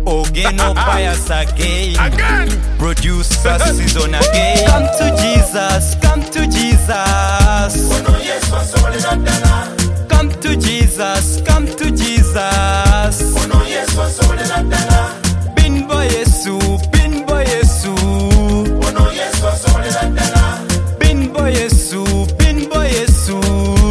Ogeno bias again. Producer season again. Come to Jesus, come to Jesus. Come to Jesus, come to Jesus. Binbo Yesu, Binbo Yesu. Binbo Yesu, Binbo Yesu.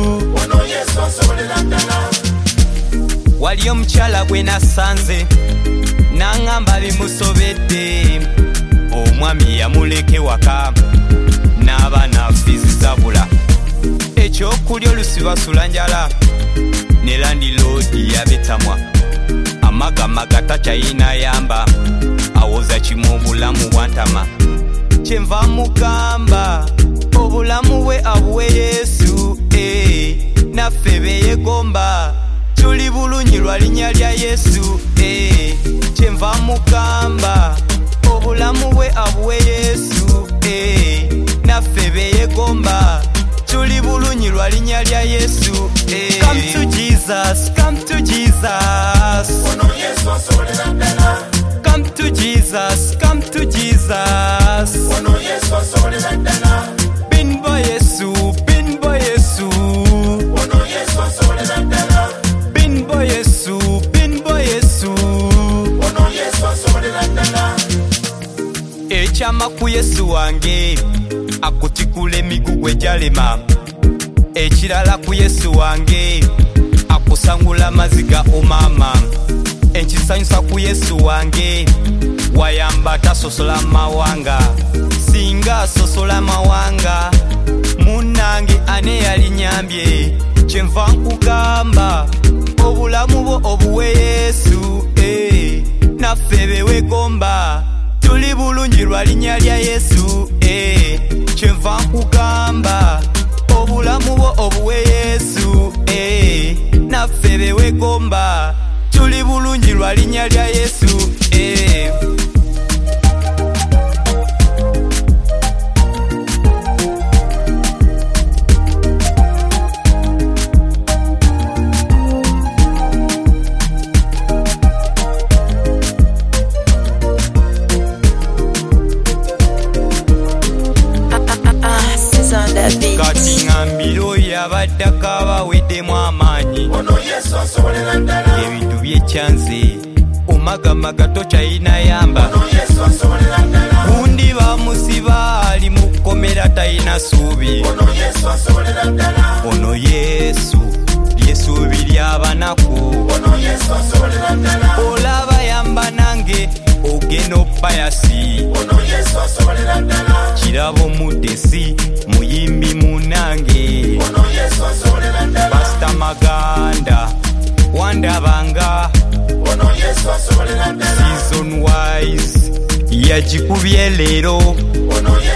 Wali omukyala gwe nasanze nangamba bimusobedde, omwami yamuleke waka n'abaana fiizi zabula, ekyokulya olusibasula njala ne landiloodi yabetamwa, amagamaga takyayina yamba awoza kimu obulamu bwantama. Kyenva mugamba obulamu bwe abuwe Yesu, naffe beyegomba tuli bulungi lwa linnya lya Yesu. Kyenva mugamba obulamu bwe abuwe Yesu, naffe beyegomba tuli bulungi lwa linnya lya Yesu. Come to Jesus, come to Jesus. Come to Jesus, come to Jesus. Binbo Yesu, Binbo Yesu. Binbo Yesu, Binbo Yesu. Ekyama ku Yesu wange akutikula emigugu egyalema, ekirala ku Yesu wange akusangula amaziga omama, enkisanyusa ku Yesu wange wayamba tasosola mawanga, singa asosola mawanga munange ane yalinyambye. Kyenva nkugamba obulamu bwo obuwe Yesu, naffe bewegomba tuli bulungi lwa linnya lya Yesu. Kyenva nkugamba obulamu bwo obuwe Yesu, naffe bewegomba tuli bulungi lwa linnya lya Yesu. Kati ngambiro yabadde akabaweddemu amaanyi, ebintu byekyanze omagamaga tokyayina yamba, gundi bamusiba ali mu kkomera tayina ssuubi. Ono Yesu lyesuubi ly'abanaku, olaba yamba nange ogeno bayasi, kirabo mudesi muyimbi munange, Pastor Maganda wandabanga season wise yagikubye leero.